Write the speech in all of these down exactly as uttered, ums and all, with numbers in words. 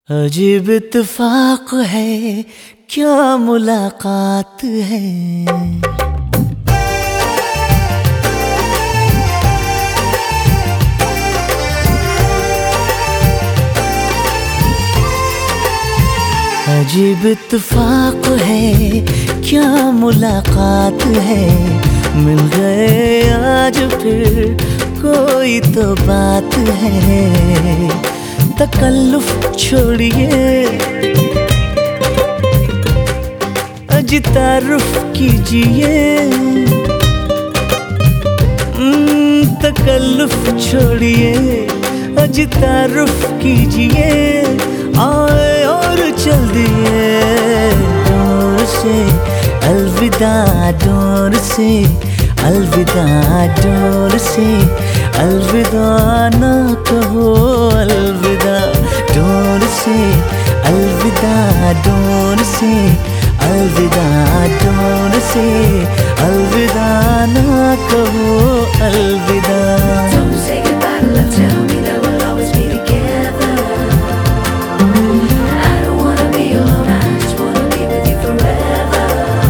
अजीब इत्तेफाक है, क्या मुलाकात है। अजीब इत्तेफाक है, क्या मुलाकात है। मिल गए आज फिर कोई तो बात है। तकल्लुफ छोड़िए, अजी तारुफ कीजिए। तकल्लुफ छोड़िए, अजी तारुफ कीजिए। आए और चल दिए डोर से, अलविदा डोर से, अलविदा डोर से। अलविदा ना कहो, अलविदा डोर से, अलविदा डोर से, अलविदा डोर से। अलविदा ना कहो, अलविदा। Don't say goodbye to love, tell me that we'll always be together. I don't wanna be alone, I just wanna be with you forever.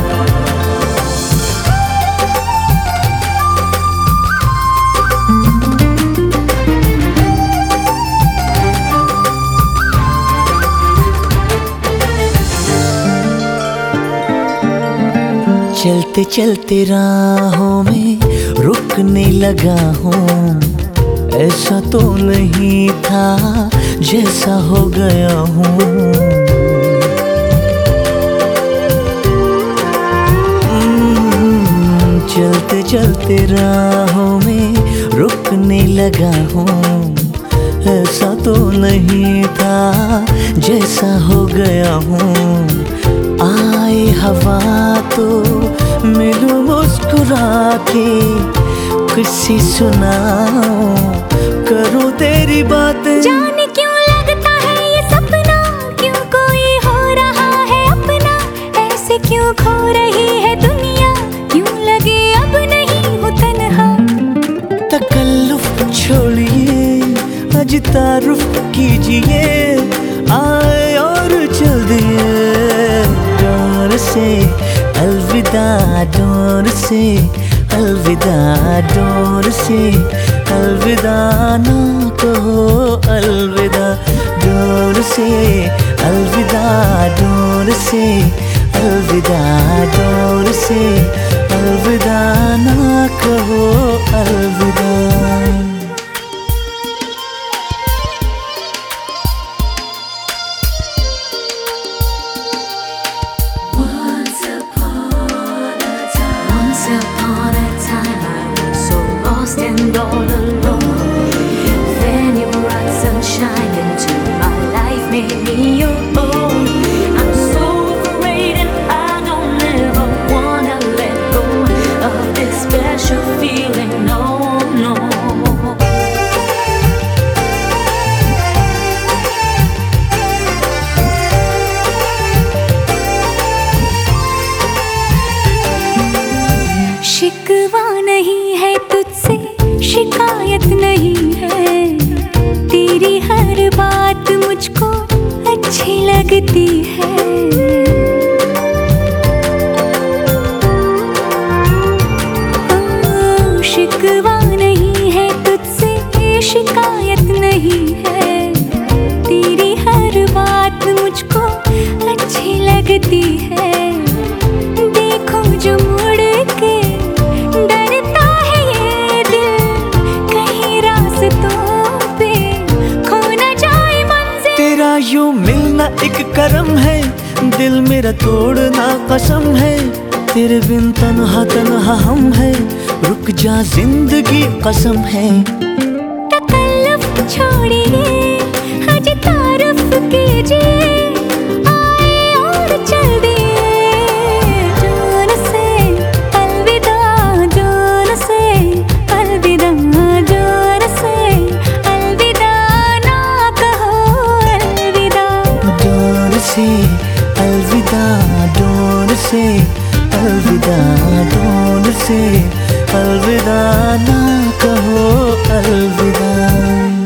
चलते चलते राहों में रुकने लगा हूँ। ऐसा तो नहीं था जैसा हो गया हूँ। चलते चलते राहों में रुकने लगा हूँ। ऐसा तो नहीं था जैसा हो गया हूँ। आए हवा तो मिलूं मुस्कुरा के, किसी सुनाऊं करूं तेरी बातें। जाने क्यों लगता है ये सपना, क्यों कोई हो रहा है अपना। ऐसे क्यों खो रही है दुनिया, क्यों लगे अब नहीं हो तन्हा। तकल्लुफ छोड़िए, अजी तारुफ कीजिए। आए और चल दिए डोर से, अलविदा डोर से, अलविदा डोर से। अलविदा ना कहो, अलविदा डोर से, अलविदा डोर से, अलविदा डोर से। अलविदा ना कहो, अलविदा। Once upon a time I was so lost and all alone. Then you brought sunshine into my life, made me your own. I'm so afraid and I don't ever wanna let go of this special feeling, no, no. शिकवा नहीं है तुझसे, शिकायत नहीं है। तेरी हर बात मुझको अच्छी लगती है। ओ, शिकवा नहीं है तुझसे, शिकायत नहीं है। तेरी हर बात मुझको अच्छी लगती है। देखो जो मुड़ के डरता है ये दिल, कहीं रास्तों पे खो न जाए मंजिल। तेरा यूं मिलना एक करम है, दिल मेरा तोड़ना कसम है। तेरे बिन तन्हा तन्हा हम है, रुक जा जिंदगी कसम है। तकल्लुफ छोड़िए, अजी तारुफ कीजिए। आए और चल दिए डोर से, अलविदा डोर से, अलविदा डोर से। अलविदा ना कहो, अलविदा डोर से, अलविदा डोर से, अलविदा डोर से। अलविदा ना कहो, अलविदा।